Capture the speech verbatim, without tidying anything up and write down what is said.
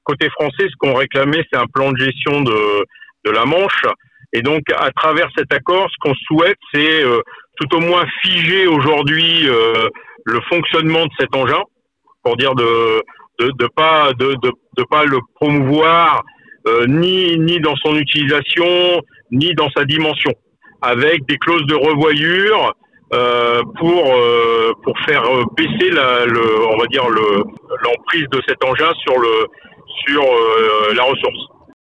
côté français, ce qu'on réclamait, c'est un plan de gestion de, de la Manche. Et donc, à travers cet accord, ce qu'on souhaite, c'est euh, tout au moins figer aujourd'hui euh, le fonctionnement de cet engin, pour dire de de, de pas de, de de pas le promouvoir euh, ni ni dans son utilisation ni dans sa dimension, avec des clauses de revoyure euh, pour euh, pour faire baisser la le on va dire le l'emprise de cet engin sur le sur euh, la ressource.